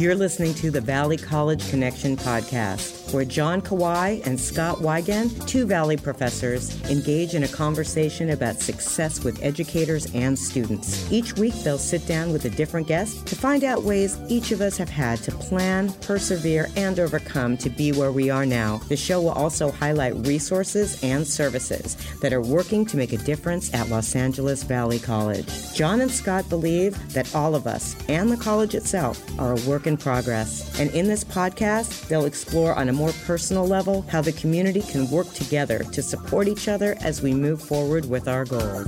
You're listening to the Valley College Connection podcast, where John Kawai and Scott Wigand, two Valley professors, engage in a conversation about success with educators and students. Each week, they'll sit down with a different guest to find out ways each of us have had to plan, persevere, and overcome to be where we are now. The show will also highlight resources and services that are working to make a difference at Los Angeles Valley College. John and Scott believe that all of us and the college itself are a work in progress. And in this podcast, they'll explore on a more personal level how the community can work together to support each other as we move forward with our goals.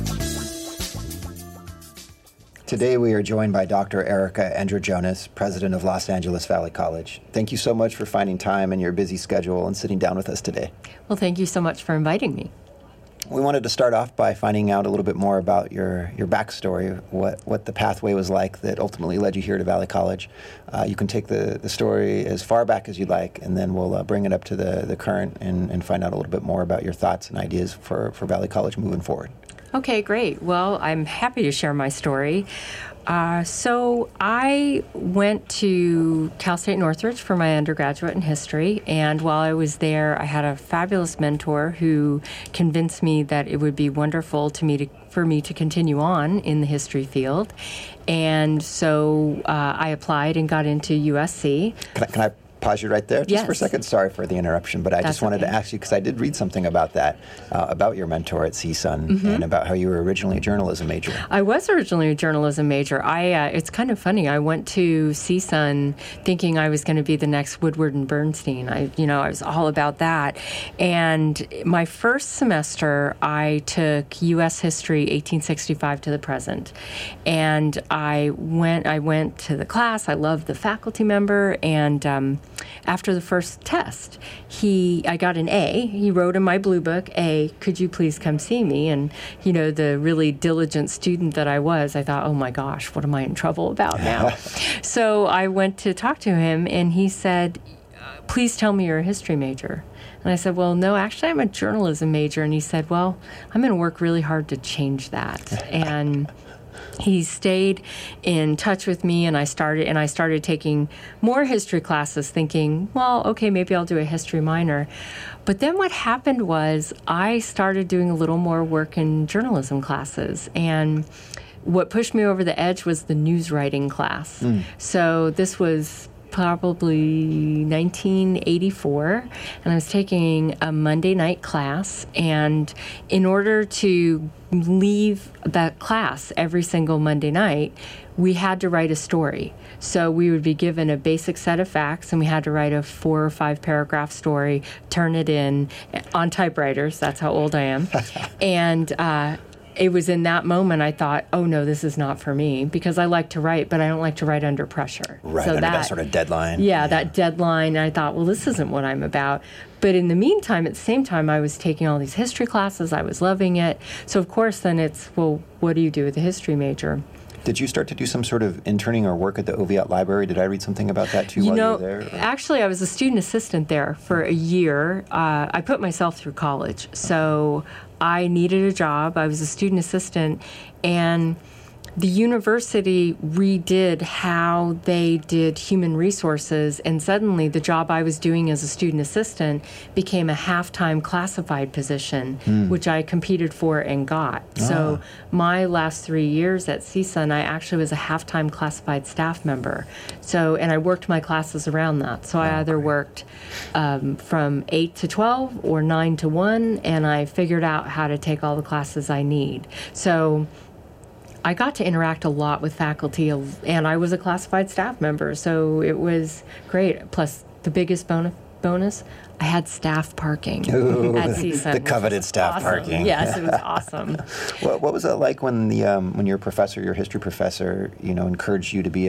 Today we are joined by Dr. Erica Androjonas, president of Los Angeles Valley College. Thank you so much for finding time in your busy schedule and sitting down with us today. Well, thank you so much for inviting me. We wanted to start off by finding out a little bit more about your backstory, what the pathway was like that ultimately led you here to Valley College. You can take the story as far back as you'd like, and then we'll bring it up to the current and find out a little bit more about your thoughts and ideas for Valley College moving forward. Okay, great. Well, I'm happy to share my story. So I went to Cal State Northridge for my undergraduate in history, and while I was there, I had a fabulous mentor who convinced me that it would be wonderful for me to continue on in the history field. And so I applied and got into USC. Can I pause you right there just for a second? Sorry for the interruption, but I just wanted to ask you, because I did read something about that, about your mentor at CSUN, and about how you were originally a journalism major. I was originally a journalism major. It's kind of funny. I went to CSUN thinking I was going to be the next Woodward and Bernstein. I was all about that. And my first semester, I took U.S. history, 1865 to the present. And I went to the class. I loved the faculty member, and after the first test, I got an A. He wrote in my blue book, A, could you please come see me? And, the really diligent student that I was, I thought, oh my gosh, what am I in trouble about now? So I went to talk to him, and he said, please tell me you're a history major. And I said, well, no, actually, I'm a journalism major. And he said, well, I'm going to work really hard to change that. And he stayed in touch with me, and I started taking more history classes, thinking, well, okay, maybe I'll do a history minor. But then what happened was I started doing a little more work in journalism classes, and what pushed me over the edge was the news writing class. So this was probably 1984, and I was taking a Monday night class, and in order to leave that class every single Monday night, we had to write a story. So we would be given a basic set of facts, and we had to write a 4 or 5 paragraph story, turn it in on typewriters. That's how old I am. And it was in that moment I thought, oh no, this is not for me, because I like to write, but I don't like to write under pressure. Right, so under that sort of deadline. Yeah, that deadline. I thought, well, this isn't what I'm about. But in the meantime, at the same time, I was taking all these history classes. I was loving it. So of course, then it's, well, what do you do with a history major? Did you start to do some sort of interning or work at the Oviatt Library? Did I read something about that too while you were there? Actually, I was a student assistant there for a year. I put myself through college, so I needed a job. I was a student assistant, and the university redid how they did human resources, and suddenly the job I was doing as a student assistant became a half-time classified position, which I competed for and got. So my last 3 years at CSUN, I actually was a half-time classified staff member. And I worked my classes around that. So I either worked from 8 to 12 or 9 to 1, and I figured out how to take all the classes I need. So I got to interact a lot with faculty, and I was a classified staff member, so it was great. Plus, the biggest bonus, I had staff parking at CSUN. The coveted staff parking. Yes, it was awesome. What was it like when your professor, your history professor, encouraged you to be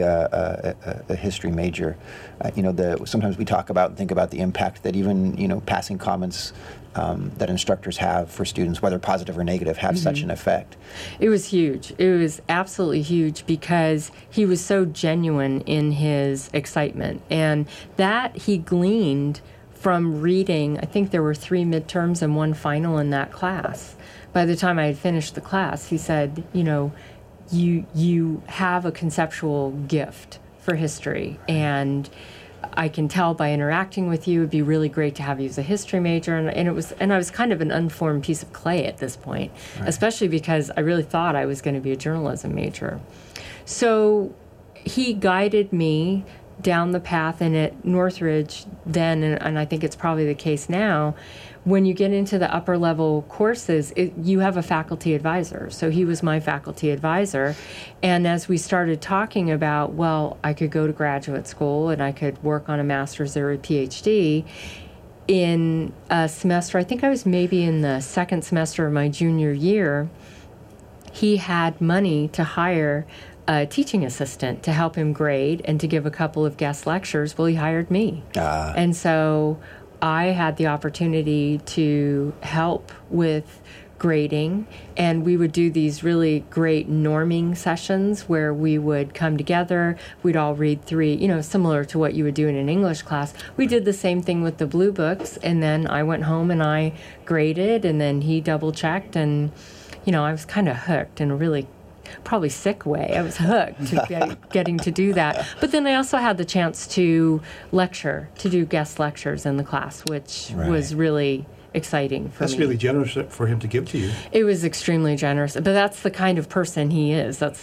a history major? Sometimes we talk about and think about the impact that even passing comments that instructors have for students, whether positive or negative, have such an effect. It was huge. It was absolutely huge, because he was so genuine in his excitement, and that he gleaned from reading. I think there were 3 midterms and 1 final in that class. By the time I had finished the class, he said, you have a conceptual gift for history, and I can tell by interacting with you, it'd be really great to have you as a history major. And I was kind of an unformed piece of clay at this point, especially because I really thought I was going to be a journalism major. So he guided me down the path, and at Northridge then, and I think it's probably the case now, when you get into the upper level courses, you have a faculty advisor. So he was my faculty advisor. And as we started talking about, well, I could go to graduate school and I could work on a master's or a PhD, in a semester, I think I was maybe in the second semester of my junior year, he had money to hire a teaching assistant to help him grade and to give a couple of guest lectures. Well, he hired me. And so I had the opportunity to help with grading, and we would do these really great norming sessions where we would come together, we'd all read 3, similar to what you would do in an English class. We did the same thing with the blue books, and then I went home and I graded, and then he double-checked, and, I was kind of hooked in a really probably sick way. I was hooked to getting to do that. But then I also had the chance to lecture, to do guest lectures in the class, which was really exciting for me. That's really generous for him to give to you. It was extremely generous, but that's the kind of person he is. That's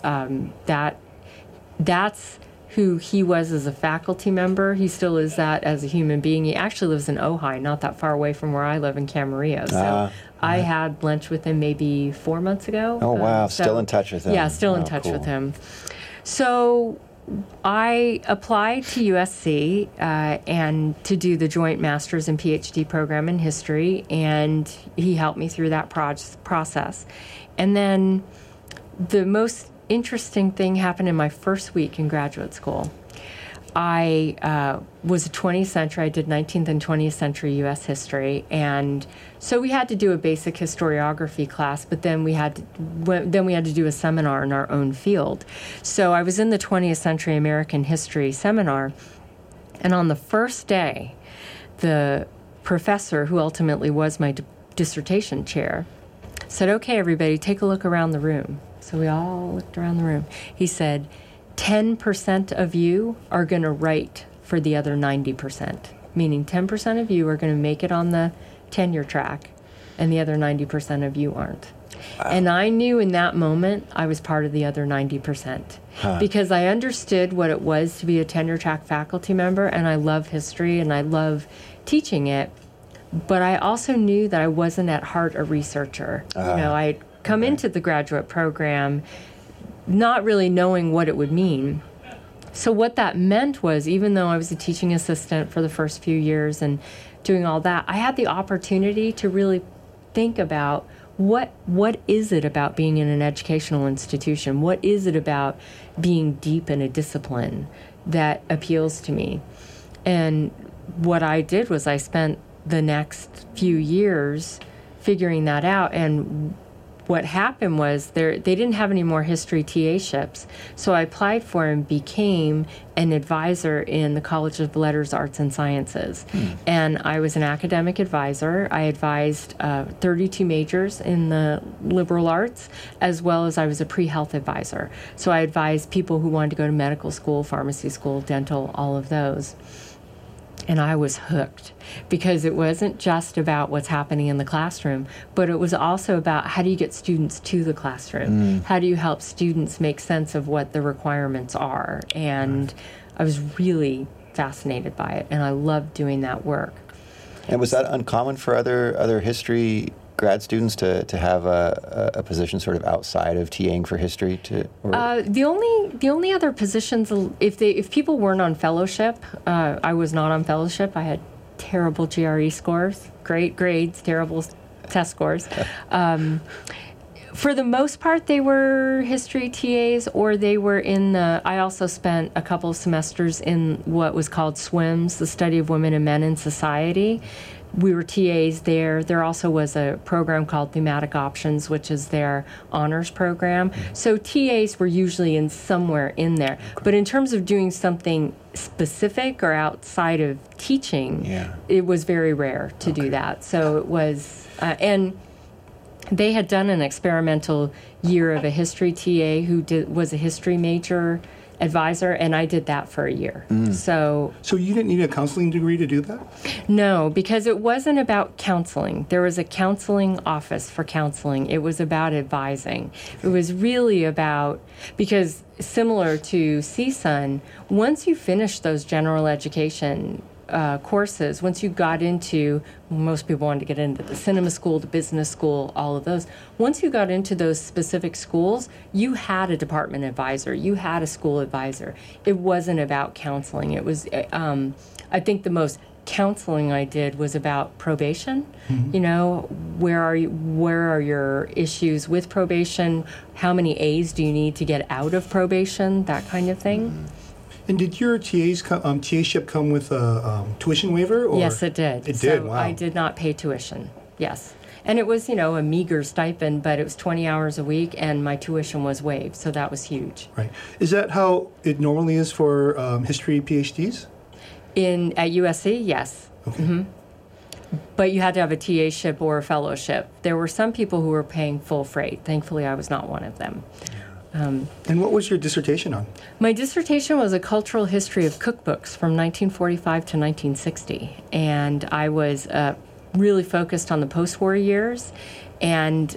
that's who he was as a faculty member. He still is that as a human being. He actually lives in Ojai, not that far away from where I live in Camarillo. So I had lunch with him maybe 4 months ago. Oh, wow. Still in touch with him. Yeah, still in touch with him. So I applied to USC and to do the joint master's and PhD program in history, and he helped me through that process. And then the most interesting thing happened in my first week in graduate school. I was a 20th century. I did 19th and 20th century U.S. history, and so we had to do a basic historiography class. But then we had to do a seminar in our own field. So I was in the 20th century American history seminar, and on the first day, the professor, who ultimately was my dissertation chair, said, "Okay, everybody, take a look around the room." So we all looked around the room. He said, 10% of you are going to write for the other 90%, meaning 10% of you are going to make it on the tenure track, and the other 90% of you aren't. Wow. And I knew in that moment I was part of the other 90%, because I understood what it was to be a tenure track faculty member, and I love history and I love teaching it, but I also knew that I wasn't at heart a researcher. I'd come into the graduate program not really knowing what it would mean. So what that meant was, even though I was a teaching assistant for the first few years and doing all that, I had the opportunity to really think about what is it about being in an educational institution? What is it about being deep in a discipline that appeals to me? And what I did was I spent the next few years figuring that out, and what happened was they didn't have any more history TA-ships, so I applied for and became an advisor in the College of Letters, Arts, and Sciences. And I was an academic advisor. I advised 32 majors in the liberal arts, as well as I was a pre-health advisor. So I advised people who wanted to go to medical school, pharmacy school, dental, all of those. And I was hooked, because it wasn't just about what's happening in the classroom, but it was also about how do you get students to the classroom? How do you help students make sense of what the requirements are? And I was really fascinated by it, and I loved doing that work. And was that uncommon for other history grad students to have a position sort of outside of TAing for history? The only other positions, if people weren't on fellowship, I was not on fellowship. I had terrible GRE scores, great grades, terrible test scores. For the most part, they were history TAs, or they were I also spent a couple of semesters in what was called SWIMS, the study of women and men in society. We were TAs there. There also was a program called Thematic Options, which is their honors program. So TAs were usually somewhere in there. But in terms of doing something specific or outside of teaching, it was very rare to do that. So it was, and they had done an experimental year of a history TA who was a history major advisor, and I did that for a year. So you didn't need a counseling degree to do that? No, because it wasn't about counseling. There was a counseling office for counseling. It was about advising. It was really about, because similar to CSUN, once you finish those general education courses, once you got into, most people wanted to get into the cinema school, the business school, all of those. Once you got into those specific schools, you had a department advisor, you had a school advisor. It wasn't about counseling. It was, I think the most counseling I did was about probation. You know, where are your issues with probation? How many A's do you need to get out of probation? That kind of thing. And did your TA-ship come with a tuition waiver? Or? Yes, it did. It did, so wow. I did not pay tuition, yes. And it was, a meager stipend, but it was 20 hours a week, and my tuition was waived, so that was huge. Right. Is that how it normally is for history PhDs? At USC, yes. Okay. But you had to have a TA-ship or a fellowship. There were some people who were paying full freight. Thankfully, I was not one of them. And what was your dissertation on? My dissertation was a cultural history of cookbooks from 1945 to 1960. And I was really focused on the post-war years. And,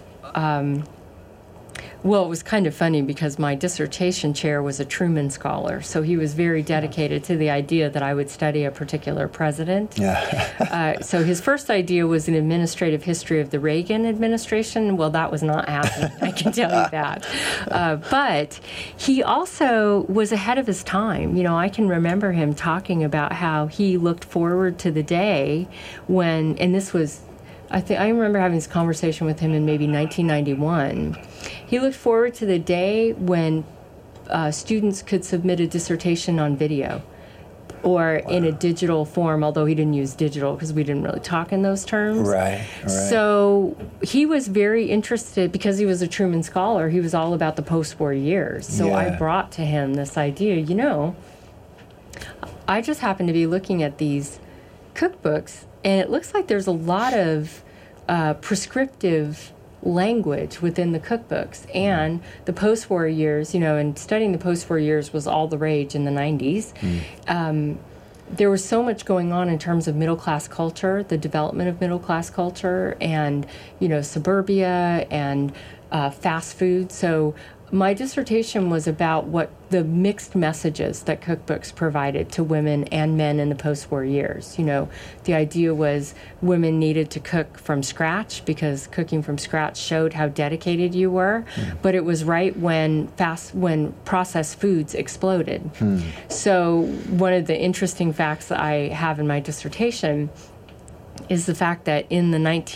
well, it was kind of funny because my dissertation chair was a Truman scholar. So he was very dedicated to the idea that I would study a particular president. Yeah. So his first idea was an administrative history of the Reagan administration. Well, that was not happening, I can tell you that. But he also was ahead of his time. I can remember him talking about how he looked forward to the day when, and this was, I remember having this conversation with him in maybe 1991. He looked forward to the day when students could submit a dissertation on video or in a digital form, although he didn't use digital because we didn't really talk in those terms. Right. So he was very interested, because he was a Truman scholar, he was all about the post-war years. So I brought to him this idea, I just happened to be looking at these cookbooks, and it looks like there's a lot of prescriptive language within the cookbooks. And the post-war years, and studying the post-war years was all the rage in the 90s. There was so much going on in terms of middle-class culture, the development of middle-class culture, and, suburbia and fast food. So my dissertation was about what the mixed messages that cookbooks provided to women and men in the post-war years. The idea was women needed to cook from scratch because cooking from scratch showed how dedicated you were. But it was right when processed foods exploded. So one of the interesting facts that I have in my dissertation is the fact that in the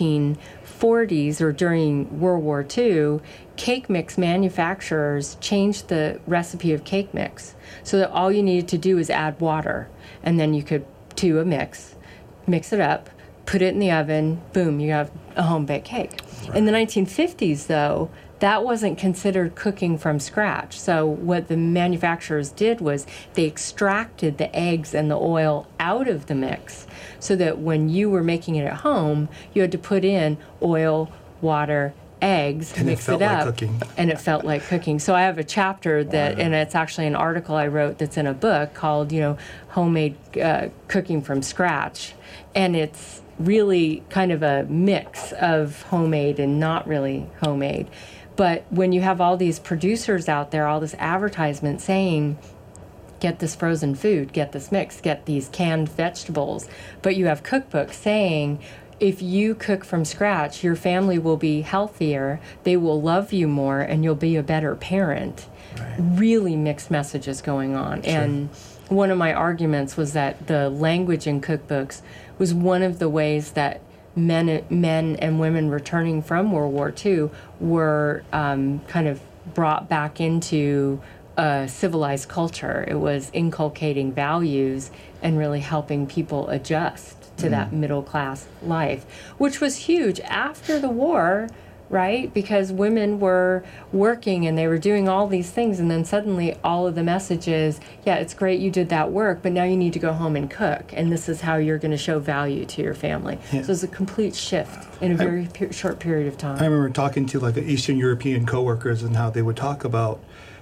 1940s or during World War II, cake mix manufacturers changed the recipe of cake mix so that all you needed to do is add water, and then you could do a mix it up, put it in the oven, boom, you have a home-baked cake. Right. In the 1950s, though, that wasn't considered cooking from scratch. So what the manufacturers did was they extracted the eggs and the oil out of the mix so that when you were making it at home, you had to put in oil, water, eggs, and mix it up, like and it felt like cooking. So I have a chapter that, and it's actually an article I wrote that's in a book called, Homemade Cooking from Scratch. And it's really kind of a mix of homemade and not really homemade. But when you have all these producers out there, all this advertisement saying, get this frozen food, get this mix, get these canned vegetables, but you have cookbooks saying, if you cook from scratch, your family will be healthier, they will love you more, and you'll be a better parent. Right. Really mixed messages going on. Sure. And one of my arguments was that the language in cookbooks was one of the ways that men and women returning from World War II were kind of brought back into a civilized culture. It was inculcating values and really helping people adjust to that middle-class life, which was huge after the war, right? Because women were working and they were doing all these things, and then suddenly all of the messages, yeah, it's great you did that work, but now you need to go home and cook, and this is how you're going to show value to your family. Yeah. So it's a complete shift in a very short period of time. I remember talking to like Eastern European coworkers and how they would talk about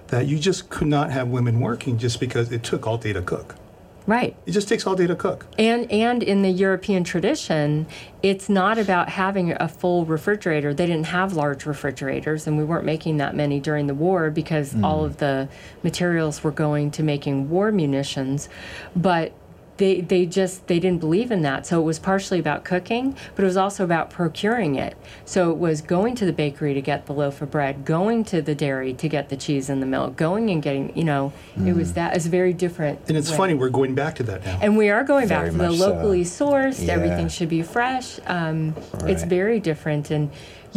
that you just could not have women working just because it took all day to cook. Right. It just takes all day to cook. And in the European tradition, it's not about having a full refrigerator. They didn't have large refrigerators, and we weren't making that many during the war because all of the materials were going to making war munitions. But they didn't believe in that. So it was partially about cooking, but it was also about procuring it. So it was going to the bakery to get the loaf of bread, going to the dairy to get the cheese and the milk, going and getting, it was that. It's very different. And it's funny, we're going back to that now. And we are going back Very to the much so. locally sourced, Yeah. everything should be fresh. It's Right. very different. And,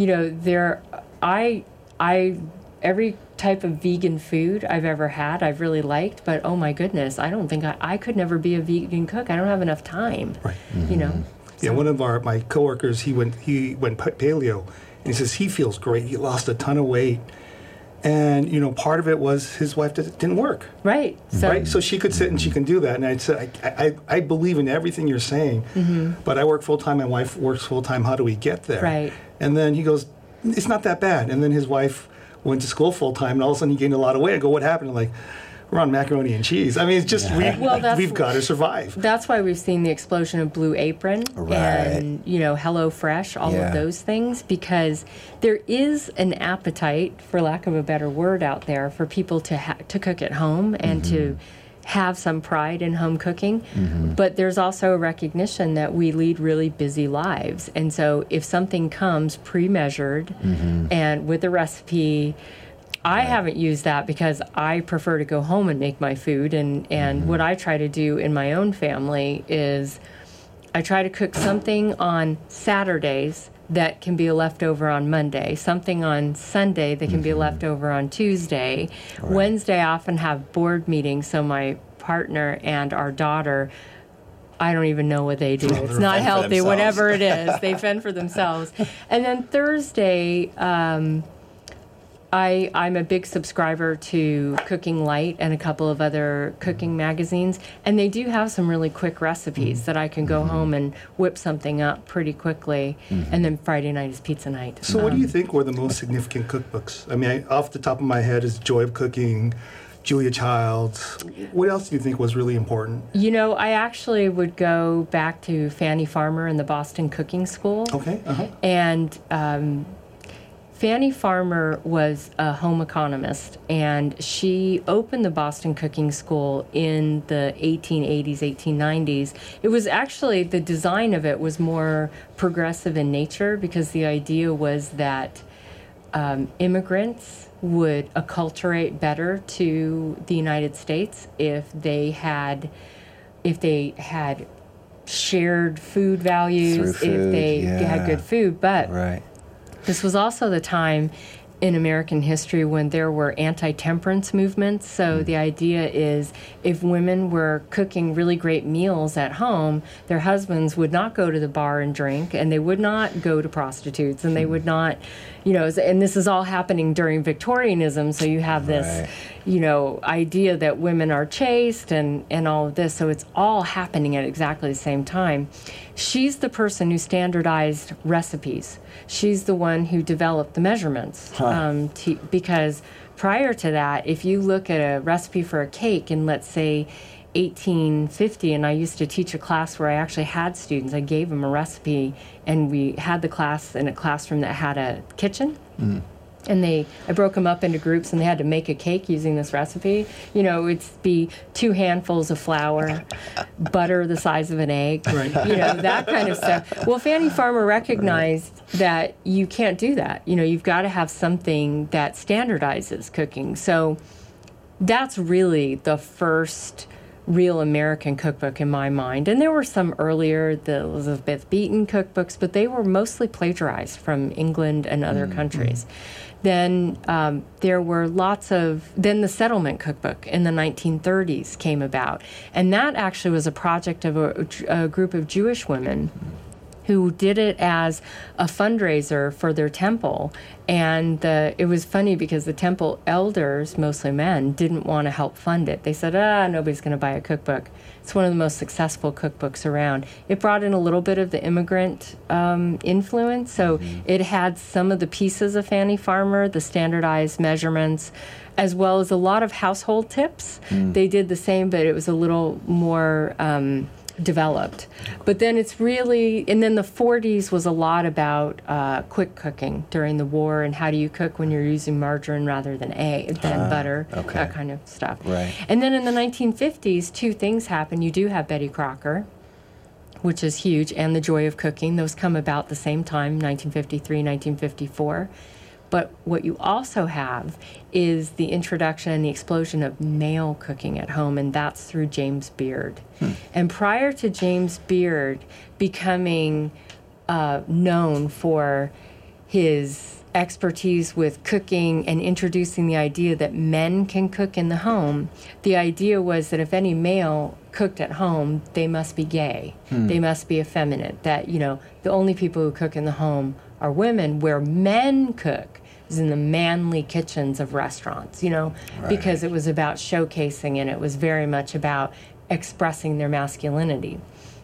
every type of vegan food I've ever had, I've really liked, but oh my goodness, I don't think I could never be a vegan cook. I don't have enough time. Right. So- Yeah, one of my coworkers, he went paleo, and he says he feels great. He lost a ton of weight, and part of it was his wife didn't work. Right. So, Right, so she could sit and she can do that. And I said, I believe in everything you're saying, but I work full time. My wife works full time. How do we get there? Right. And then he goes, it's not that bad. And then his wife went to school full time, and all of a sudden he gained a lot of weight. I go, what happened? Like, we're on macaroni and cheese. I mean, it's just we've got to survive. That's why we've seen the explosion of Blue Apron and HelloFresh, all of those things, because there is an appetite, for lack of a better word, out there for people to cook at home and to have some pride in home cooking. But there's also a recognition that we lead really busy lives, and so if something comes pre-measured and with a recipe. I haven't used that because I prefer to go home and make my food. And what I try to do in my own family is I try to cook something on Saturdays that can be a leftover on Monday, something on Sunday that can be a leftover on Tuesday. Right. Wednesday, I often have board meetings, so my partner and our daughter, I don't even know what they do. It's not healthy, whatever it is. They fend for themselves. And then Thursday, I'm a big subscriber to Cooking Light and a couple of other cooking magazines, and they do have some really quick recipes that I can go home and whip something up pretty quickly, and then Friday night is pizza night. So what do you think were the most significant cookbooks? I mean, off the top of my head is Joy of Cooking, Julia Childs. What else do you think was really important? I actually would go back to Fannie Farmer and the Boston Cooking School. Okay. And Fannie Farmer was a home economist, and she opened the Boston Cooking School in the 1880s, 1890s. It was actually, the design of it was more progressive in nature because the idea was that immigrants would acculturate better to the United States if they had shared food values, if they had good food. But this was also the time in American history when there were anti-temperance movements. So the idea is if women were cooking really great meals at home, their husbands would not go to the bar and drink, and they would not go to prostitutes, and they would not, and this is all happening during Victorianism. So you have this, idea that women are chaste and all of this. So it's all happening at exactly the same time. She's the person who standardized recipes. She's the one who developed the measurements. Because prior to that, if you look at a recipe for a cake in, let's say, 1850, and I used to teach a class where I actually had students, I gave them a recipe, and we had the class in a classroom that had a kitchen. And I broke them up into groups, and they had to make a cake using this recipe. It'd be 2 handfuls of flour, butter the size of an egg, that kind of stuff. Well, Fannie Farmer recognized that you can't do that. You've got to have something that standardizes cooking. So that's really the first real American cookbook in my mind. And there were some earlier, the Elizabeth Beeton cookbooks, but they were mostly plagiarized from England and other countries. Then there were then the Settlement Cookbook in the 1930s came about. And that actually was a project of a group of Jewish women who did it as a fundraiser for their temple. And it was funny because the temple elders, mostly men, didn't want to help fund it. They said, nobody's going to buy a cookbook. It's one of the most successful cookbooks around. It brought in a little bit of the immigrant influence. So it had some of the pieces of Fannie Farmer, the standardized measurements, as well as a lot of household tips. They did the same, but it was a little more developed. But then it's really, and then the 40s was a lot about quick cooking during the war and how do you cook when you're using margarine rather than butter, that kind of stuff. Right. And then in the 1950s, two things happen. You do have Betty Crocker, which is huge, and The Joy of Cooking. Those come about the same time, 1953, 1954. But what you also have is the introduction and the explosion of male cooking at home, and that's through James Beard. And prior to James Beard becoming known for his expertise with cooking and introducing the idea that men can cook in the home, the idea was that if any male cooked at home, they must be gay. They must be effeminate. That, the only people who cook in the home are women, where men cook is in the manly kitchens of restaurants, because it was about showcasing and it was very much about expressing their masculinity.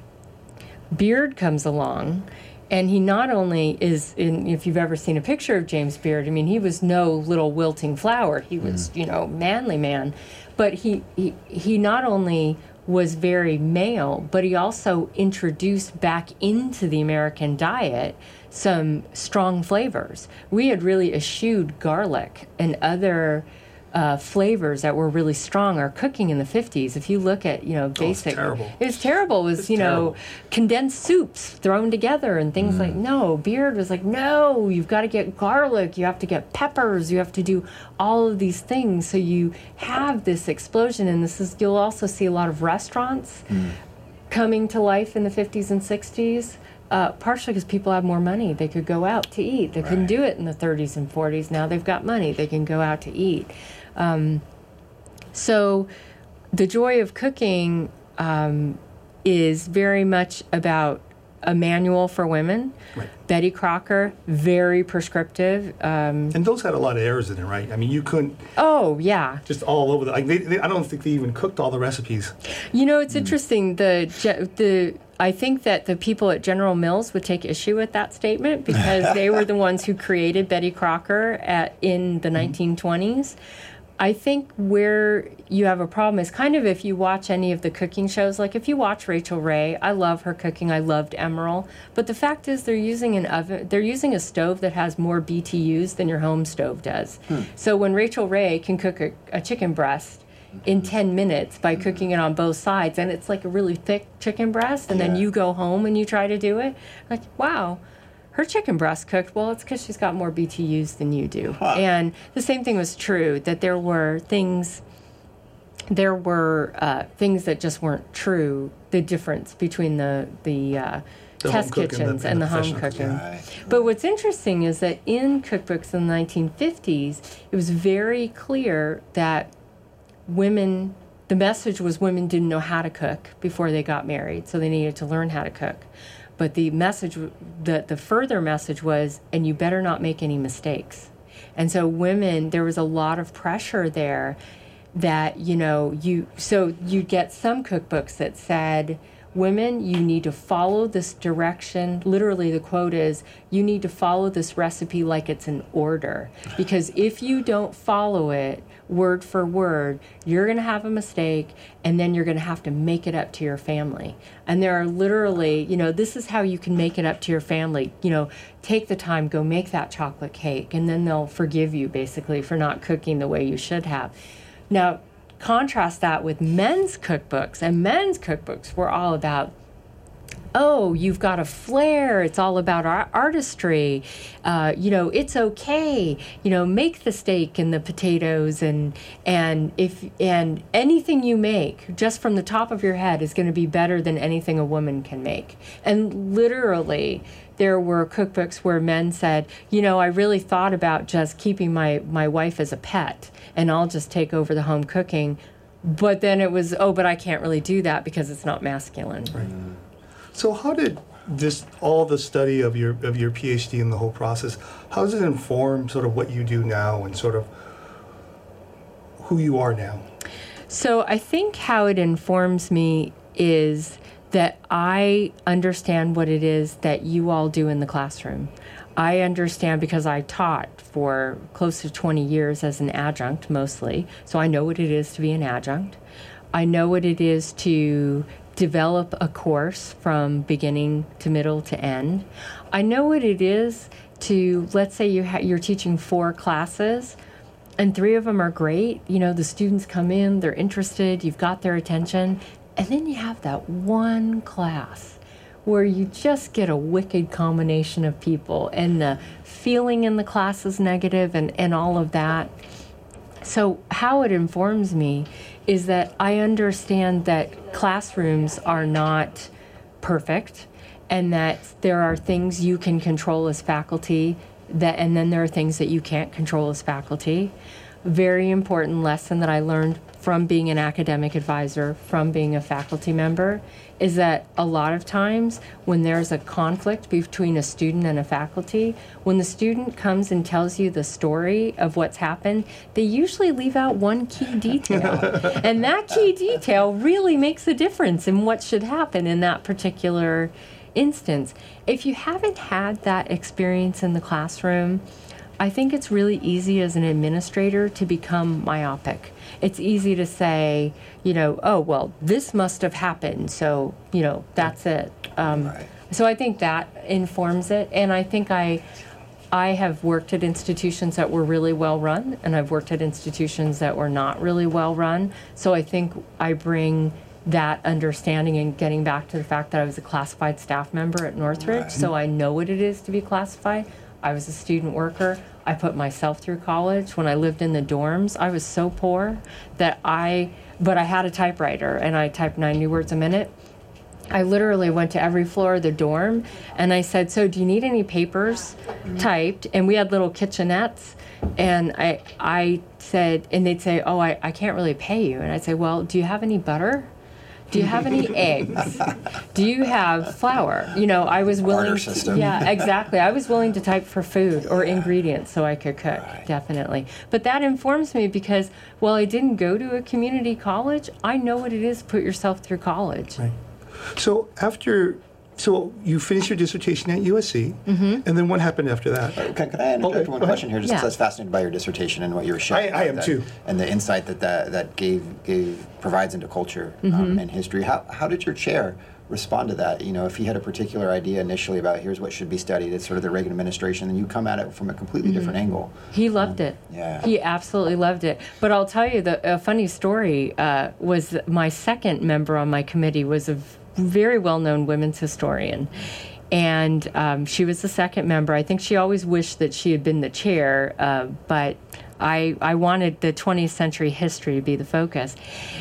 Beard comes along, and he not only is, if you've ever seen a picture of James Beard, he was no little wilting flower. He was, manly man. But he not only was very male, but he also introduced back into the American diet some strong flavors. We had really eschewed garlic and other flavors that were really strong. Our cooking in the 50s, if you look at, basic... It's terrible. It was terrible. It was, terrible. Condensed soups thrown together and things like, no. Beard was like, no, you've got to get garlic, you have to get peppers, you have to do all of these things. So you have this explosion, and you'll also see a lot of restaurants coming to life in the 50s and 60s. Partially because people have more money. They could go out to eat. They couldn't do it in the 30s and 40s. Now they've got money. They can go out to eat. So The Joy of Cooking is very much about a manual for women. Right. Betty Crocker, very prescriptive. And those had a lot of errors in it, right? You couldn't... Oh, yeah. Just all over I don't think they even cooked all the recipes. It's interesting. I think that the people at General Mills would take issue with that statement because they were the ones who created Betty Crocker in the 1920s. I think where you have a problem is kind of if you watch any of the cooking shows, like if you watch Rachel Ray, I love her cooking, I loved Emeril, but the fact is they're using an oven, they're using a stove that has more BTUs than your home stove does. So when Rachel Ray can cook a chicken breast in 10 minutes by cooking it on both sides, and it's like a really thick chicken breast, and then you go home and you try to do it, like, wow, her chicken breast cooked, well, it's because she's got more BTUs than you do. And the same thing was true, that there were things that just weren't true, the difference between the test kitchens and the home cooking. Right. But what's interesting is that in cookbooks in the 1950s, it was very clear that the message was women didn't know how to cook before they got married, so they needed to learn how to cook. But the further message was, and you better not make any mistakes. And so women, there was a lot of pressure there that, you'd get some cookbooks that said, women, you need to follow this direction. Literally, the quote is, you need to follow this recipe like it's an order. Because if you don't follow it word for word, you're going to have a mistake, and then you're going to have to make it up to your family. And there are literally, this is how you can make it up to your family. Take the time, go make that chocolate cake, and then they'll forgive you, basically, for not cooking the way you should have. Now, contrast that with men's cookbooks, and men's cookbooks were all about, you've got a flair, it's all about artistry, it's okay, make the steak and the potatoes, and anything you make just from the top of your head is going to be better than anything a woman can make. And literally, there were cookbooks where men said, I really thought about just keeping my wife as a pet, and I'll just take over the home cooking. But then it was, but I can't really do that because it's not masculine. Right. So how did all the study of your PhD and the whole process, how does it inform sort of what you do now and sort of who you are now? So I think how it informs me is that I understand what it is that you all do in the classroom. I understand because I taught for close to 20 years as an adjunct mostly, so I know what it is to be an adjunct. I know what it is to develop a course from beginning to middle to end. I know what it is to, let's say you're teaching 4 classes and 3 of them are great. You know, the students come in, they're interested, you've got their attention, and then you have that one class where you just get a wicked combination of people and the feeling in the class is negative and all of that. So how it informs me is that I understand that classrooms are not perfect and that there are things you can control as faculty and then there are things that you can't control as faculty. Very important lesson that I learned from being an academic advisor, from being a faculty member, is that a lot of times when there's a conflict between a student and a faculty, when the student comes and tells you the story of what's happened, they usually leave out one key detail. And that key detail really makes a difference in what should happen in that particular instance. If you haven't had that experience in the classroom, I think it's really easy as an administrator to become myopic. It's easy to say, oh, well, this must have happened, so, that's it. Right. So I think that informs it, and I think I have worked at institutions that were really well run, and I've worked at institutions that were not really well run, so I think I bring that understanding and getting back to the fact that I was a classified staff member at Northridge, right. So I know what it is to be classified. I was a student worker. I put myself through college. When I lived in the dorms, I was so poor that but I had a typewriter and I typed 90 words a minute. I literally went to every floor of the dorm and I said, so do you need any papers typed? And we had little kitchenettes. And I said, and they'd say, oh, I can't really pay you. And I'd say, well, do you have any butter? Do you have any eggs? Do you have flour? I was willing to, yeah, exactly. I was willing to type for food or ingredients so I could cook, right. Definitely. But that informs me because while I didn't go to a community college, I know what it is to put yourself through college. Right. So So you finished your dissertation at USC, and then what happened after that? Can I interject one question here? Just because I was fascinated by your dissertation and what you were sharing. I am too. And the insight that provides into culture and history. How did your chair respond to that? If he had a particular idea initially about here's what should be studied, it's sort of the Reagan administration, and you come at it from a completely different angle. He loved it. Yeah. He absolutely loved it. But I'll tell you, a funny story was my second member on my committee was a very well-known women's historian. And she was the second member. I think she always wished that she had been the chair, but I wanted the 20th century history to be the focus.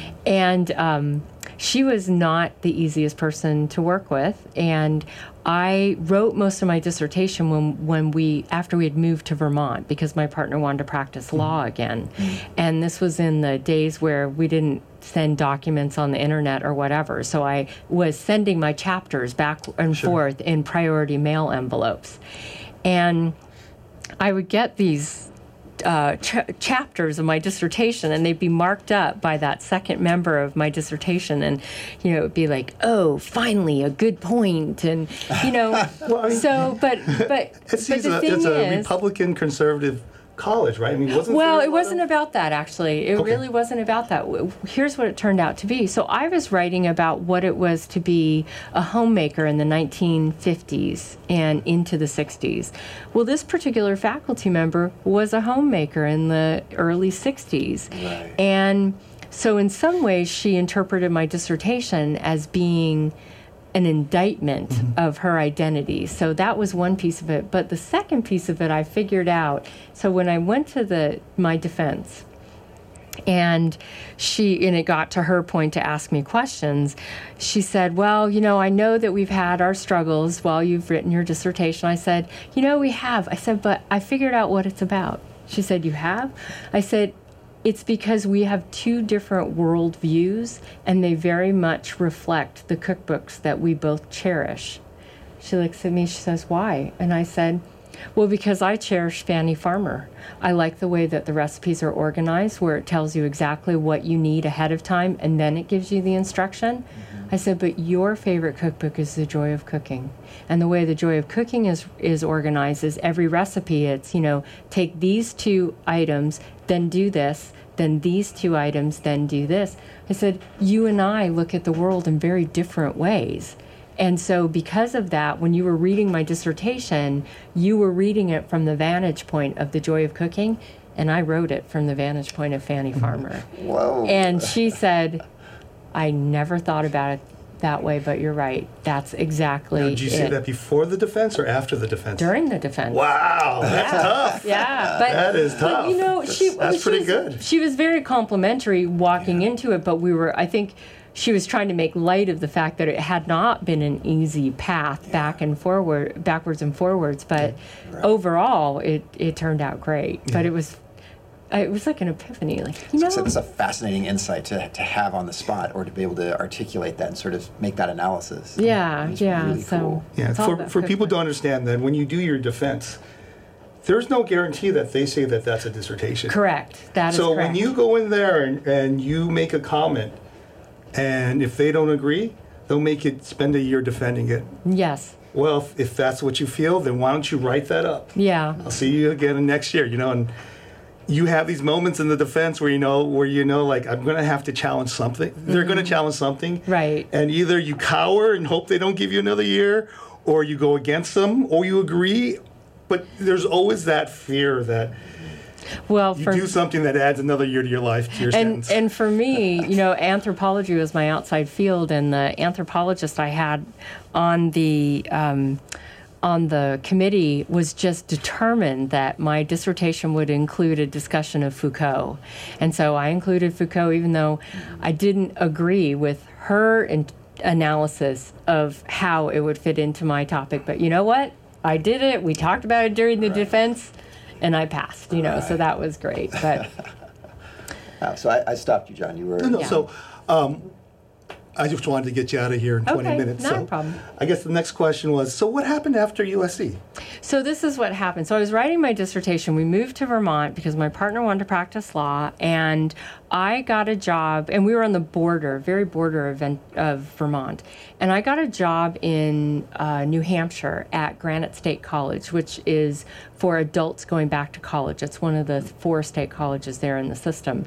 And she was not the easiest person to work with. And I wrote most of my dissertation after we had moved to Vermont because my partner wanted to practice law again. And this was in the days where we didn't send documents on the internet or whatever. So I was sending my chapters back and forth in priority mail envelopes. And I would get these chapters of my dissertation, and they'd be marked up by that second member of my dissertation, and it would be like, oh, finally a good point, and well, I mean, so but it's a Republican conservative college, right? I mean, it wasn't about that, actually. It really wasn't about that. Here's what it turned out to be. So I was writing about what it was to be a homemaker in the 1950s and into the 60s. Well, this particular faculty member was a homemaker in the early 60s. Right. And so in some ways, she interpreted my dissertation as being an indictment of her identity. So that was one piece of it. But the second piece of it I figured out. So when I went to my defense, and it got to her point to ask me questions, she said, well, I know that we've had our struggles while you've written your dissertation. I said, we have. I said, but I figured out what it's about. She said, you have? I said, it's because we have two different world views, and they very much reflect the cookbooks that we both cherish. She looks at me, she says, why? And I said, well, because I cherish Fannie Farmer. I like the way that the recipes are organized, where it tells you exactly what you need ahead of time, and then it gives you the instruction. I said, but your favorite cookbook is The Joy of Cooking. And the way The Joy of Cooking is organized is every recipe, it's, take these 2 items, then do this, then these 2 items, then do this. I said, you and I look at the world in very different ways. And so because of that, when you were reading my dissertation, you were reading it from the vantage point of The Joy of Cooking, and I wrote it from the vantage point of Fannie Farmer. Whoa. And she said, I never thought about it that way, but you're right. That's exactly Now, did you say that before the defense or after the defense? During the defense. Wow, that's tough. Yeah. That is tough. But, that's pretty good. She was very complimentary walking into it, but I think she was trying to make light of the fact that it had not been an easy path backwards and forwards, but overall it turned out great. But it was like an epiphany. So it's a fascinating insight to have on the spot, or to be able to articulate that and sort of make that analysis. Yeah, Really cool. Yeah, for people to understand that when you do your defense, there's no guarantee that they say that that's a dissertation. Correct. That is correct. So when you go in there and you make a comment, and if they don't agree, they'll make you spend a year defending it. Yes. Well, if that's what you feel, then why don't you write that up? Yeah. I'll see you again next year, and you have these moments in the defense where like, I'm going to have to challenge something. They're going to challenge something. Right. And either you cower and hope they don't give you another year, or you go against them, or you agree. But there's always that fear that you do something that adds another year to your life, to your sentence. And for me, anthropology was my outside field, and the anthropologist I had on the committee was just determined that my dissertation would include a discussion of Foucault. And so I included Foucault, even though I didn't agree with her analysis of how it would fit into my topic. But you know what? I did it. We talked about it during the defense, and I passed, so that was great. But So I stopped you, John. You were... No. So I just wanted to get you out of here in 20 minutes. Not a problem. I guess the next question was, so what happened after USC? So this is what happened. So I was writing my dissertation. We moved to Vermont because my partner wanted to practice law, and I got a job, and we were on the very border of Vermont. And I got a job in New Hampshire at Granite State College, which is for adults going back to college. It's one of the 4 state colleges there in the system.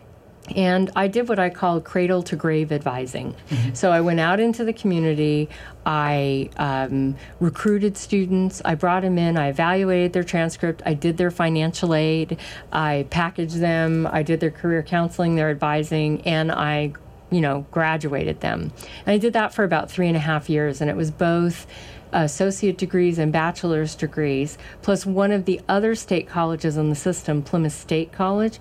And I did what I call cradle to grave advising. Mm-hmm. So I went out into the community, I recruited students, I brought them in, I evaluated their transcript, I did their financial aid, I packaged them, I did their career counseling, their advising, and I graduated them. And I did that for about 3.5 years, and it was both associate degrees and bachelor's degrees, plus one of the other state colleges in the system, Plymouth State College,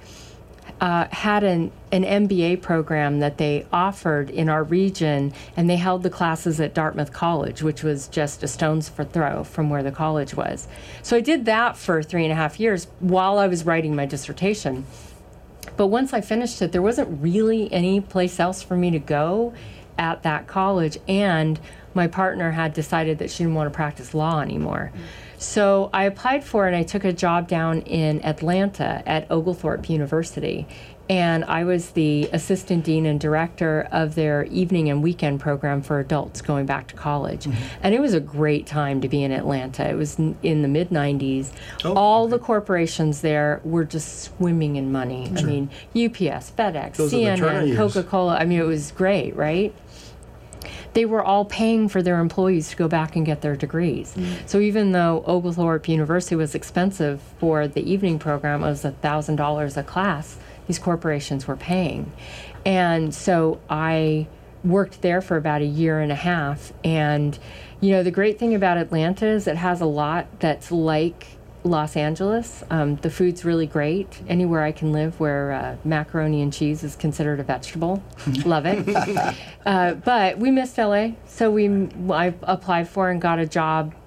had an MBA program that they offered in our region, and they held the classes at Dartmouth College, which was just a stone's throw from where the college was. So I did that for 3.5 years while I was writing my dissertation. But once I finished it, there wasn't really any place else for me to go at that college, and my partner had decided that she didn't want to practice law anymore. So I applied for it, and I took a job down in Atlanta at Oglethorpe University. And I was the assistant dean and director of their evening and weekend program for adults going back to college. Mm-hmm. And it was a great time to be in Atlanta. It was in the mid-90s. All the corporations there were just swimming in money. Sure. I mean, UPS, FedEx, CNN, Coca-Cola. I mean, it was great, right? They were all paying for their employees to go back and get their degrees. Mm-hmm. So even though Oglethorpe University was expensive for the evening program, it was $1,000 a class, these corporations were paying. And so I worked there for about 1.5 years. And, the great thing about Atlanta is it has a lot that's like Los Angeles. The food's really great. Anywhere I can live where macaroni and cheese is considered a vegetable. Love it. But we missed LA. So I applied for and got a job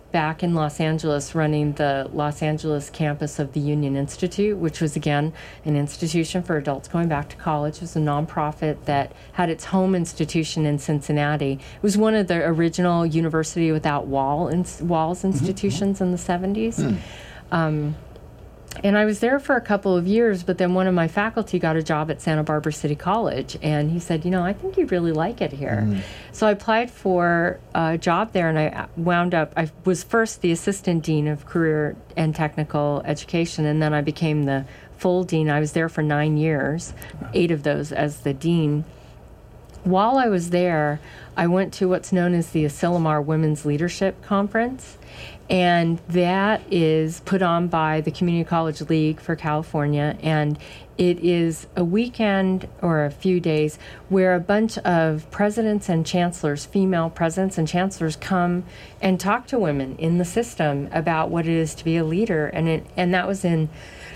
back in Los Angeles running the Los Angeles campus of the Union Institute, which was, again, an institution for adults going back to college. It was a nonprofit that had its home institution in Cincinnati. It was one of the original University Without Walls institutions in the 70s. And I was there for a couple of years, but then one of my faculty got a job at Santa Barbara City College, and he said, I think you'd really like it here. So I applied for a job there, and I was first the assistant dean of career and technical education, and then I became the full dean. I was there for 9 years, 8 of those as the dean. While I was there, I went to what's known as the Asilomar Women's Leadership Conference, and that is put on by the Community College League for California, and it is a weekend or a few days where a bunch of presidents and chancellors, female presidents and chancellors, come and talk to women in the system about what it is to be a leader, and that was in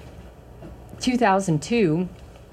2002.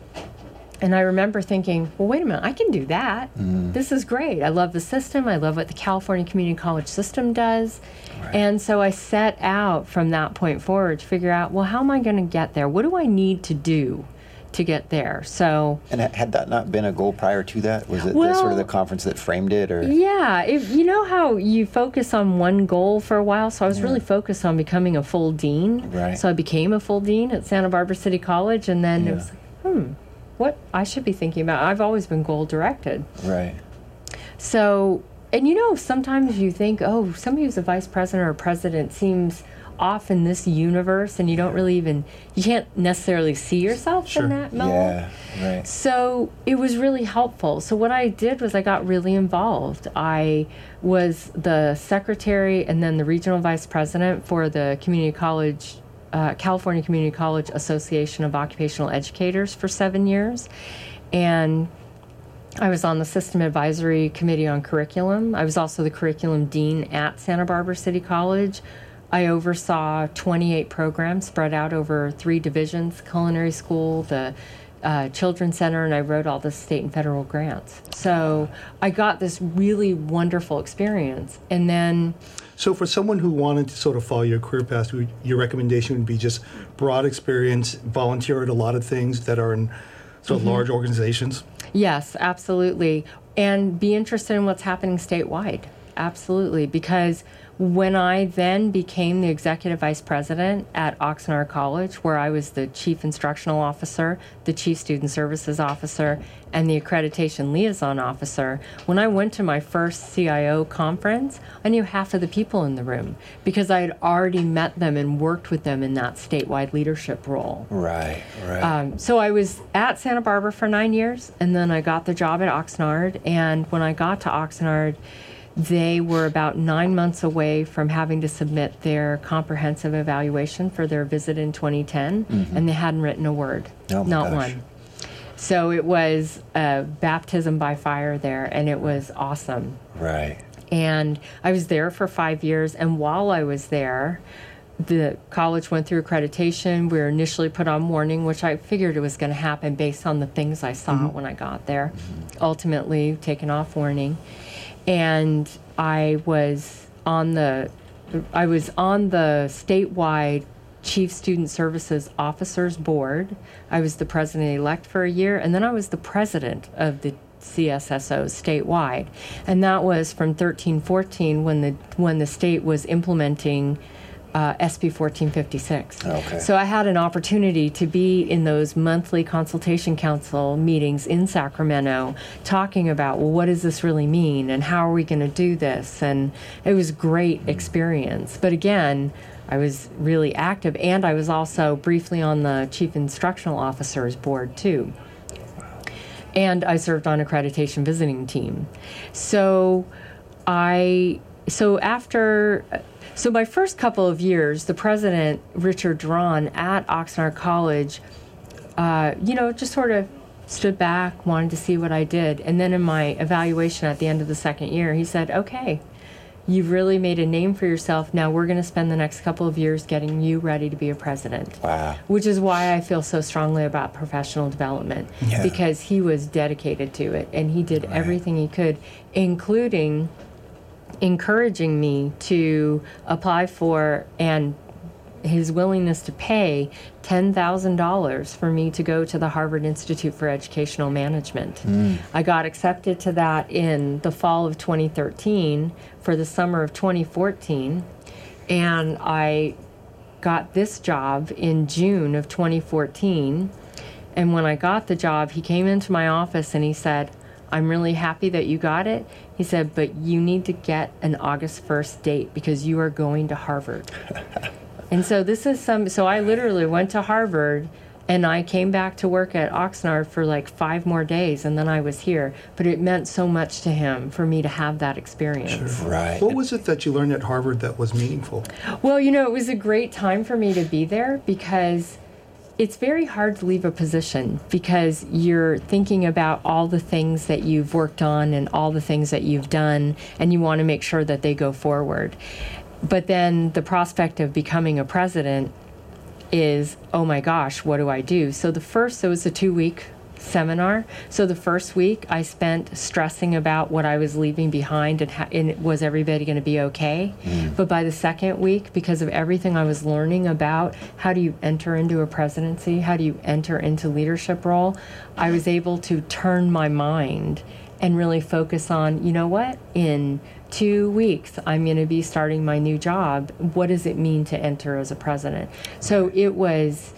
And I remember thinking, well, wait a minute, I can do that. This is great. I love the system. I love what the California Community College system does. Right. And so I set out from that point forward to figure out, well, how am I going to get there? What do I need to do to get there? So, and had that not been a goal prior to that? Was it sort of the conference that framed it? Or yeah, you know how you focus on one goal for a while? So I was really focused on becoming a full dean. Right. So I became a full dean at Santa Barbara City College, and then it was like, what I should be thinking about. I've always been goal-directed. Right. So, and sometimes you think, oh, somebody who's a vice president or president seems off in this universe, and you don't really you can't necessarily see yourself in that mode. Yeah, right. So it was really helpful. So what I did was I got really involved. I was the secretary and then the regional vice president for the California Community College Association of Occupational Educators for 7 years, and I was on the System Advisory Committee on Curriculum. I was also the curriculum dean at Santa Barbara City College. I oversaw 28 programs spread out over 3 divisions, culinary school, the Children's Center, and I wrote all the state and federal grants. So I got this really wonderful experience. And then... So for someone who wanted to sort of follow your career path, your recommendation would be just broad experience, volunteer at a lot of things that are in sort of large organizations? Yes, absolutely. And be interested in what's happening statewide. Absolutely. Because when I then became the executive vice president at Oxnard College, where I was the chief instructional officer, the chief student services officer, and the accreditation liaison officer, when I went to my first CIO conference, I knew half of the people in the room because I had already met them and worked with them in that statewide leadership role. Right. So I was at Santa Barbara for 9 years, and then I got the job at Oxnard. And when I got to Oxnard, they were about 9 months away from having to submit their comprehensive evaluation for their visit in 2010, and they hadn't written a word, not one. So it was a baptism by fire there, and it was awesome. Right. And I was there for 5 years, and while I was there, the college went through accreditation. We were initially put on warning, which I figured it was going to happen based on the things I saw when I got there. Ultimately, taken off warning. And I was on the statewide Chief Student Services Officers Board. I was the president-elect for a year, and then I was the president of the CSSOs statewide. And that was from 13-14 when the state was implementing SB 1456. Okay. So I had an opportunity to be in those monthly consultation council meetings in Sacramento talking about, well, what does this really mean and how are we going to do this? And it was a great experience. But again, I was really active, and I was also briefly on the Chief Instructional Officers Board too. And I served on accreditation visiting team. So my first couple of years, the president, Richard Duran, at Oxnard College, just sort of stood back, wanted to see what I did. And then in my evaluation at the end of the second year, he said, okay, you've really made a name for yourself. Now we're going to spend the next couple of years getting you ready to be a president. Wow. Which is why I feel so strongly about professional development, because he was dedicated to it, and he did everything he could, including encouraging me to apply for and his willingness to pay $10,000 for me to go to the Harvard Institute for Educational Management. I got accepted to that in the fall of 2013 for the summer of 2014, and I got this job in June of 2014. And when I got the job, he came into my office and he said, "I'm really happy that you got it." He said, "But you need to get an August 1st date because you are going to Harvard." And so so I literally went to Harvard and I came back to work at Oxnard for like 5 more days and then I was here. But it meant so much to him for me to have that experience. Sure. Right. What was it that you learned at Harvard that was meaningful? Well, it was a great time for me to be there because it's very hard to leave a position because you're thinking about all the things that you've worked on and all the things that you've done, and you want to make sure that they go forward. But then the prospect of becoming a president is, oh my gosh, what do I do? So it was a 2-week seminar. So the first week I spent stressing about what I was leaving behind and was everybody going to be okay? But by the second week, because of everything I was learning about how do you enter into a presidency, how do you enter into leadership role, I was able to turn my mind and really focus on, you know what, in 2 weeks, I'm going to be starting my new job. What does it mean to enter as a president? So it was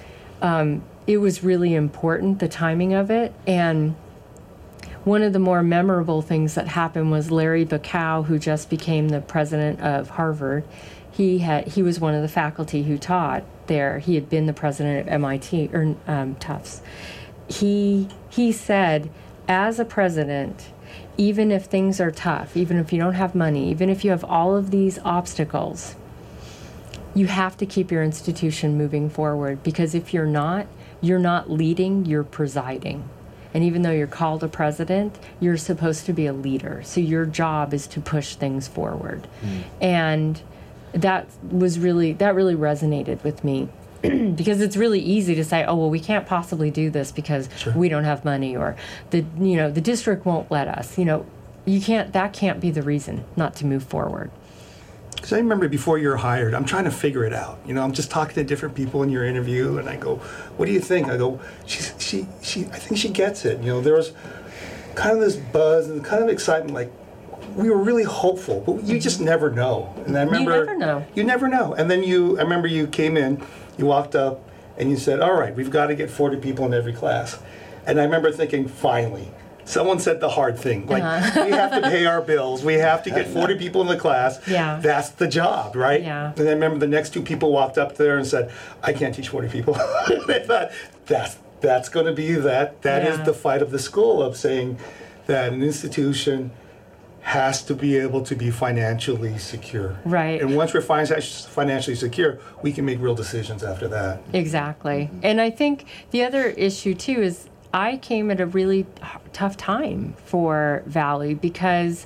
really important, the timing of it. And one of the more memorable things that happened was Larry Bacow, who just became the president of Harvard. He was one of the faculty who taught there. He had been the president of MIT or Tufts. He said, as a president, even if things are tough, even if you don't have money, even if you have all of these obstacles, you have to keep your institution moving forward, because if you're not leading, you're presiding. And even though you're called a president, you're supposed to be a leader. So your job is to push things forward. And that really resonated with me. Because it's really easy to say, oh, well, we can't possibly do this because we don't have money, or the district won't let us. That can't be the reason not to move forward. Because I remember before you were hired, I'm trying to figure it out. I'm just talking to different people in your interview, and I go, "What do you think?" I go, I think she gets it. There was kind of this buzz and kind of excitement, like we were really hopeful, but you just never know. And I remember you never know. And then I remember you came in, you walked up, and you said, "All right, we've got to get 40 people in every class." And I remember thinking, finally. Someone said the hard thing. We have to pay our bills. We have to get 40 people in the class. Yeah. That's the job, right? Yeah. And I remember the next 2 people walked up there and said, "I can't teach 40 people." I thought, that's going to be that. That is the fight of the school, of saying that an institution has to be able to be financially secure. Right. And once we're financially secure, we can make real decisions after that. Exactly. And I think the other issue, too, is I came at a really tough time for Valley because,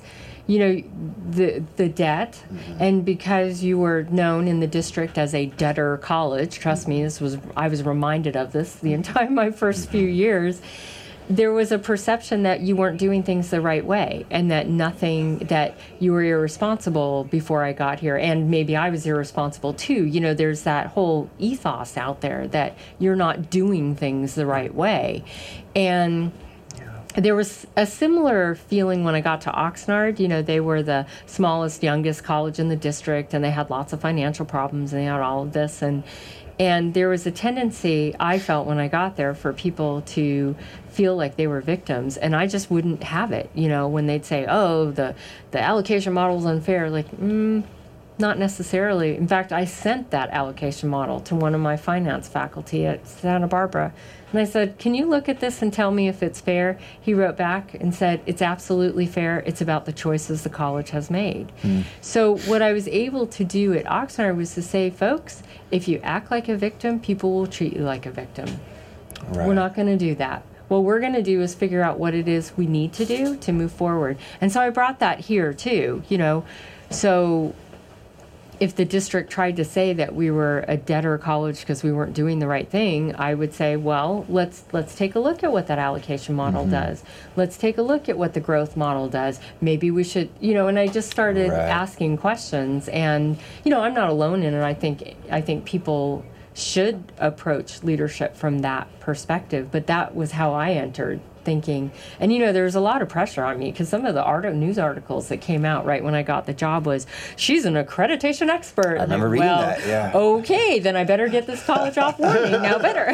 the debt, and because you were known in the district as a debtor college. Trust me, I was reminded of this the entire my first few years. There was a perception that you weren't doing things the right way, and that you were irresponsible before I got here, and maybe I was irresponsible too. There's that whole ethos out there that you're not doing things the right way. And there was a similar feeling when I got to Oxnard. They were the smallest, youngest college in the district, and they had lots of financial problems, and they had all of this. And there was a tendency, I felt when I got there, for people to feel like they were victims, and I just wouldn't have it. When they'd say, "Oh, the allocation model is unfair," not necessarily. In fact, I sent that allocation model to one of my finance faculty at Santa Barbara, and I said, "Can you look at this and tell me if it's fair?" He wrote back and said, "It's absolutely fair. It's about the choices the college has made." So what I was able to do at Oxnard was to say, folks, if you act like a victim, people will treat you like a victim. Right. We're not going to do that. What we're going to do is figure out what it is we need to do to move forward. And so I brought that here too, So if the district tried to say that we were a debtor college because we weren't doing the right thing, I would say, well, let's take a look at what that allocation model does. Let's take a look at what the growth model does. Maybe we should, and I just started asking questions. And, I'm not alone in it. I think people should approach leadership from that perspective. But that was how I entered thinking. And, there was a lot of pressure on me because some of the news articles that came out right when I got the job was, she's an accreditation expert. I remember reading that, yeah. Okay, then I better get this college off warning. Now better,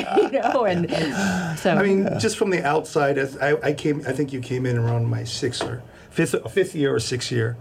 and so. I mean, just from the outside, as I think you came in around my fifth year or sixth year.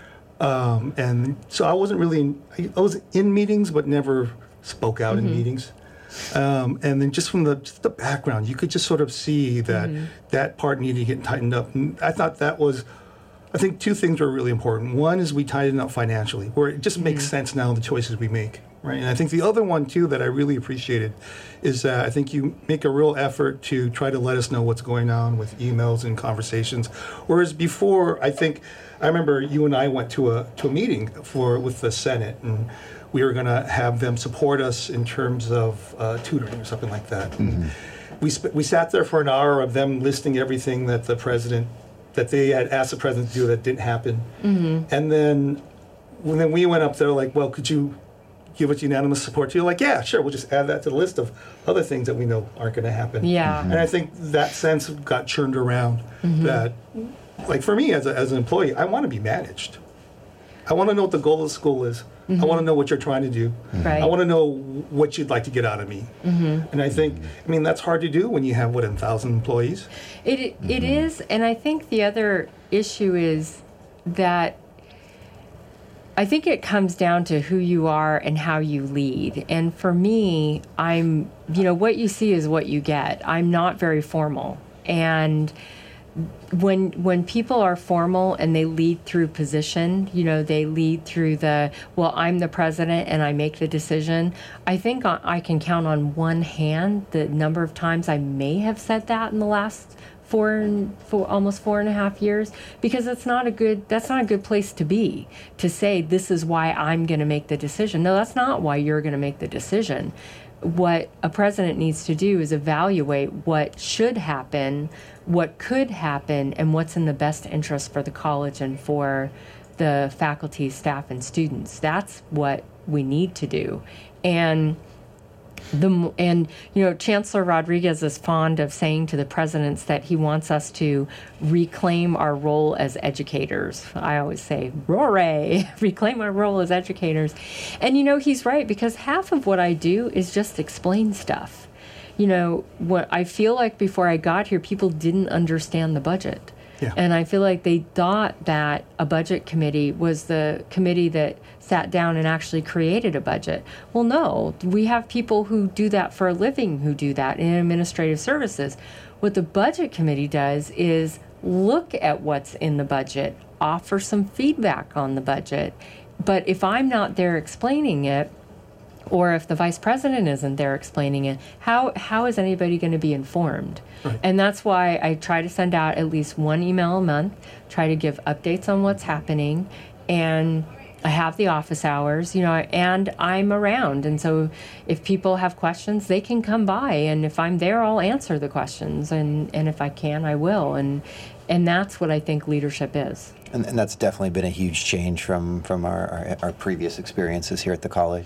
And so I wasn't really, I was in meetings, but never spoke out in meetings. And then just from the background, you could just sort of see that that part needed to get tightened up. And I thought I think two things were really important. One is we tightened up financially, where it just makes sense now, the choices we make, right? And I think the other one, too, that I really appreciated is that I think you make a real effort to try to let us know what's going on with emails and conversations. Whereas before, I remember you and I went to a meeting with the Senate, and we were going to have them support us in terms of tutoring or something like that. We sat there for an hour of them listing everything that that they had asked the president to do that didn't happen. And then when we went up there, like, well, could you give us unanimous support to you? Like, yeah, sure, we'll just add that to the list of other things that we know aren't going to happen. Yeah. And I think that sense got churned around that, like, for me as an employee, I want to be managed. I want to know what the goal of the school is. I want to know what you're trying to do. Right. I want to know what you'd like to get out of me. And I think, that's hard to do when you have, 1,000 employees? It is, and I think the other issue is that I think it comes down to who you are and how you lead. And for me, I'm, what you see is what you get. I'm not very formal. And when people are formal and they lead through position, they lead through I'm the president and I make the decision. I think I can count on one hand the number of times I may have said that in the last almost 4.5 years, because that's not a good place to be, to say this is why I'm going to make the decision. No, that's not why you're going to make the decision. What a president needs to do is evaluate what should happen, what could happen, and what's in the best interest for the college and for the faculty, staff, and students. That's what we need to do. And Chancellor Rodriguez is fond of saying to the presidents that he wants us to reclaim our role as educators. I always say, "Roray!" Reclaim our role as educators. And he's right, because half of what I do is just explain stuff. What I feel like before I got here, people didn't understand the budget. Yeah. And I feel like they thought that a budget committee was the committee that sat down and actually created a budget. Well, no, we have people who do that for a living who do that in administrative services. What the budget committee does is look at what's in the budget, offer some feedback on the budget. But if I'm not there explaining it, or if the vice president isn't there explaining it, how is anybody going to be informed? Right. And that's why I try to send out at least one email a month, try to give updates on what's happening, and I have the office hours, and I'm around. And so if people have questions, they can come by, and if I'm there, I'll answer the questions, and if I can, I will. And that's what I think leadership is. And that's definitely been a huge change from our previous experiences here at the college.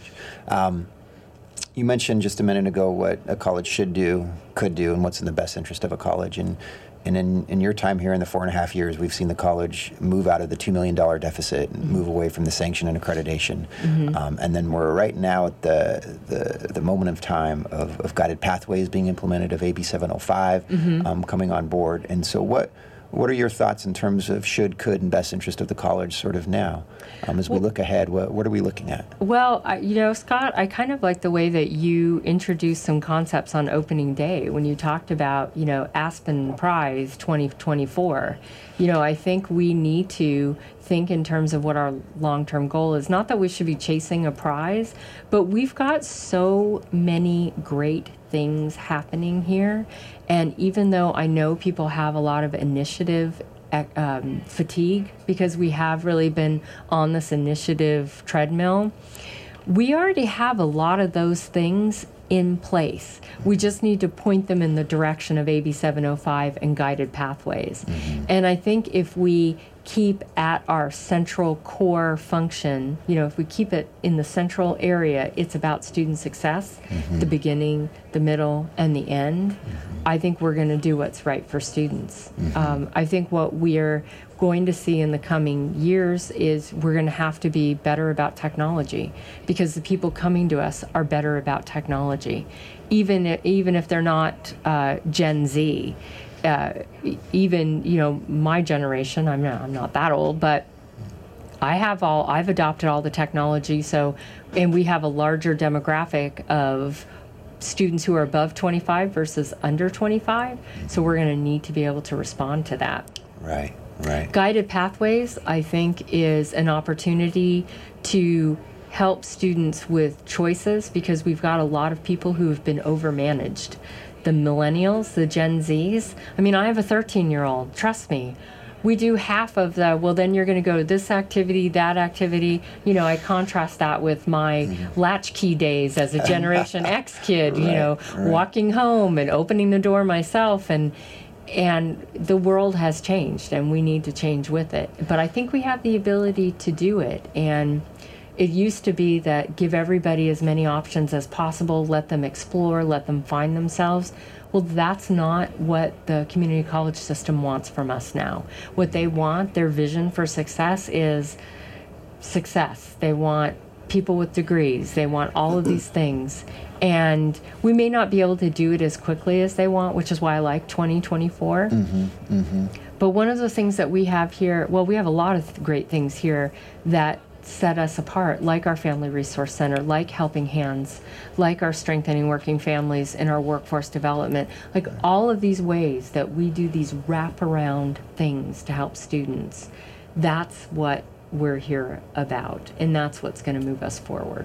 You mentioned just a minute ago what a college should do, could do, and what's in the best interest of a college. And in your time here in the 4.5 years, we've seen the college move out of the $2 million deficit and move away from the sanction and accreditation. And then we're right now at the moment of time of guided pathways being implemented, of AB 705 coming on board. And so what are your thoughts in terms of should, could, and best interest of the college sort of now? As we look ahead, what are we looking at? Well, Scott, I kind of like the way that you introduced some concepts on opening day when you talked about, Aspen Prize 2024. I think we need to think in terms of what our long-term goal is. Not that we should be chasing a prize, but we've got so many great things happening here. And even though I know people have a lot of initiative fatigue, because we have really been on this initiative treadmill. We already have a lot of those things in place. We just need to point them in the direction of AB 705 and guided pathways. And I think if we keep at our central core function, if we keep it in the central area, it's about student success, the beginning, the middle, and the end. I think we're going to do what's right for students. I think what we're going to see in the coming years is we're going to have to be better about technology, because the people coming to us are better about technology, even if they're not Gen Z. Even my generation, I'm not that old, but I've adopted all the technology. And we have a larger demographic of students who are above 25 versus under 25. So we're going to need to be able to respond to that. Right. Guided pathways, I think, is an opportunity to help students with choices, because we've got a lot of people who have been overmanaged. The millennials, the Gen Zs. I mean, I have a 13-year-old. Trust me. We do half of the, well, then you're going to go to this activity, that activity. I contrast that with my latchkey days as a Generation X kid, walking home and opening the door myself. And the world has changed, and we need to change with it. But I think we have the ability to do it. And it used to be that give everybody as many options as possible, let them explore, let them find themselves. Well, that's not what the community college system wants from us now. What they want, their vision for success is success. They want people with degrees. They want all of these things. And we may not be able to do it as quickly as they want, which is why I like 2024. But one of the things that we have here, well, we have a lot of great things here that set us apart, like our Family Resource Center, like Helping Hands, like our Strengthening Working Families and our workforce development, like all of these ways that we do these wraparound things to help students. That's what we're here about, and that's what's going to move us forward.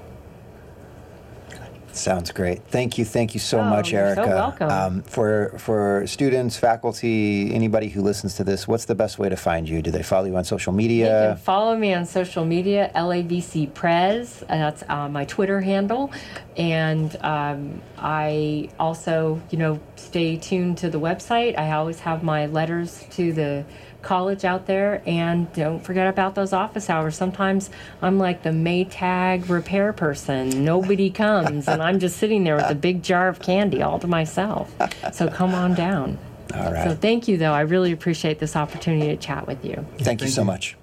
Sounds great. Thank you so much, Erica. You're so welcome. For students, faculty, anybody who listens to this, what's the best way to find you? Do they follow you on social media? They can follow me on social media, LAVC Prez. That's my Twitter handle. And I also, stay tuned to the website. I always have my letters to the college out there, and don't forget about those office hours. Sometimes I'm like the Maytag repair person. Nobody comes, and I'm just sitting there with a big jar of candy all to myself. So come on down. All right. So thank you, though. I really appreciate this opportunity to chat with you. Thank you so much.